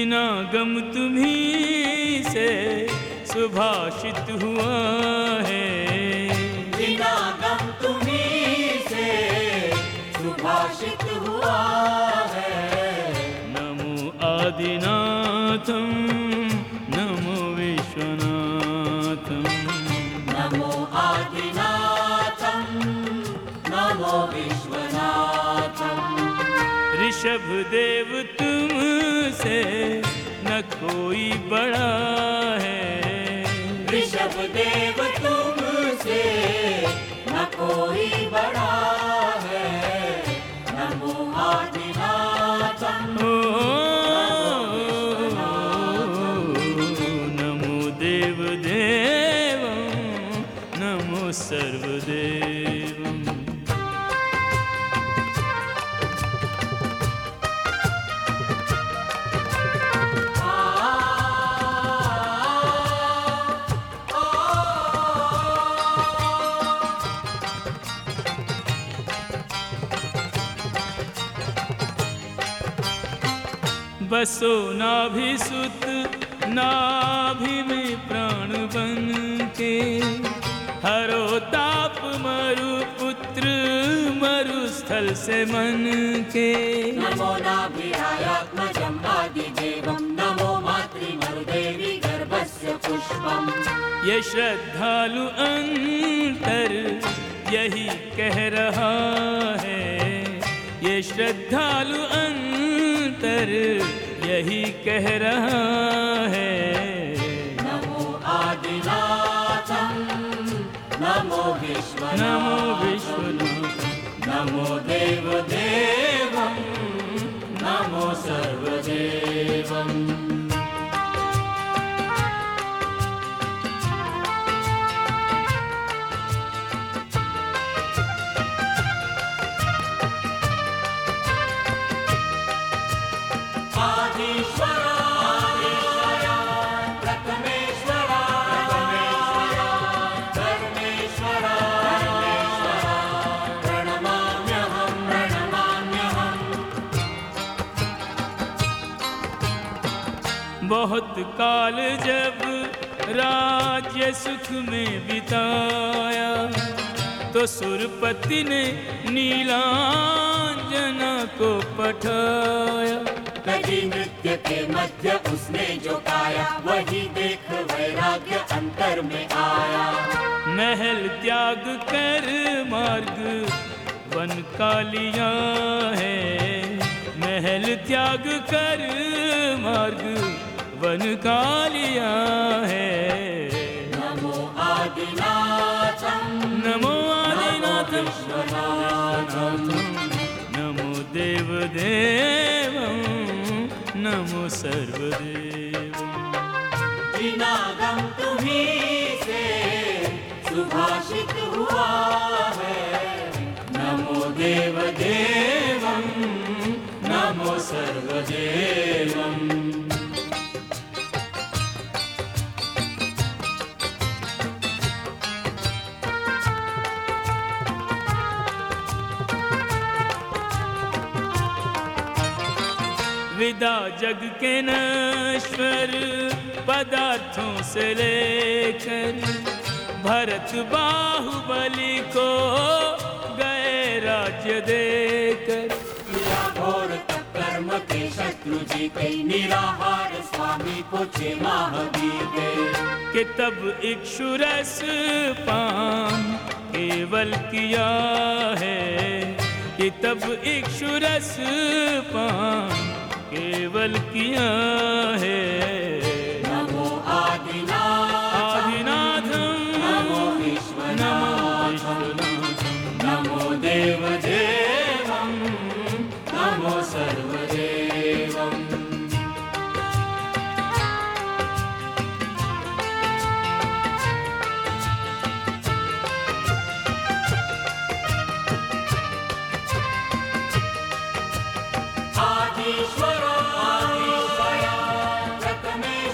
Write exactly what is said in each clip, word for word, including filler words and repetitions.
बिना गम तुम्हीं से सुभाषित हुआ है, बिना गम तुम्हीं से सुभाषित हुआ है। नमो आदिनाथम नमो विश्वनाथम, नमो आदिनाथम नमो विश्वनाथम। ऋषभ देव तुमसे न कोई बड़ा है, ऋषभ देव तुमसे न कोई बड़ा है। नमो आदिनाथम नमो देव देवं नमो सर्वदेवं। बसो नाभि सुत नाभि में प्राण बन के, हरो ताप मरु पुत्र मरुस्थल से मन के। नमो नाभिरायात्मजं आदिदेवं, नमो मातृमरुदेवी गर्भस्य पुष्पम्। ये श्रद्धालु अंतर यही कह रहा है, ये श्रद्धालु अंतर यही कह रहा है। नमो आदिनाथम नमो विश्वनाथम, नमो विश्वनाथ नमो देवदेवं नमो सर्वदेवम्। बहुत काल जब राज्य सुख में बिताया, तो सुरपति ने नीलांजना को पठाया। कजी नृत्य के मध्य उसने जो गाया, वही देख वैराग्य अंतर में आया। महल त्याग कर मार्ग वन का लिया है, महल त्याग कर मार्ग वन का लिया है। नमो आदिनाथम नमो आदिनाथम विश्वनाथम। नमो देव देवं नमो सर्वदेवं। बिना गम तुम्हीं से सुभाषित हुआ है। नमो देव देवं नमो सर्वदेवम्। विदा जग के नश्वर पदार्थों से लेकर, भरत बाहुबली को गए राज्य देकर। घोर कर्म के शत्रु जीते, निराहार स्वामी को छह माह बीते। कि तब इक्षुरस पान केवल किया है, कि तब इक्षुरस पान केवल किया है। नमो आदिनाथ आदिनाथम नमो विश्वनाथ नमो देवदेवं नमो सर्वदेवम्। आदिश्वर आदिश्वर प्रथमेश्वर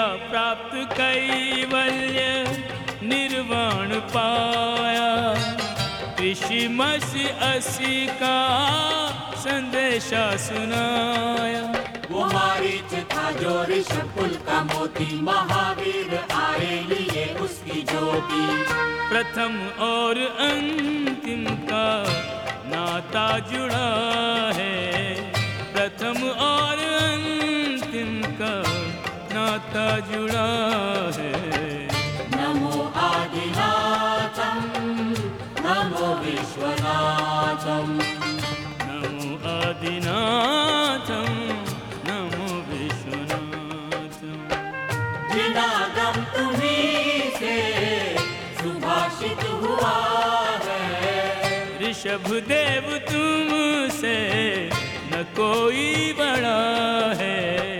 प्राप्त कैवल्य निर्वाण पाया। ऋषिमसि असी का संदेशा सुनाया। वो मारीच था जो ऋषकुल का मोती, महावीर आए लिए उसकी ज्योति। प्रथम और अंतिम का नाता जुड़ा है, प्रथम और अंतिम का नाता जुड़ा है। नमो आदिनाथम नमो विश्वनाथम, नमो आदिनाथम नमो विश्वनाथम। जिनागम तुम्हीं से सुभाषित हुआ है। ऋषभ देव तुमसे न कोई बड़ा है।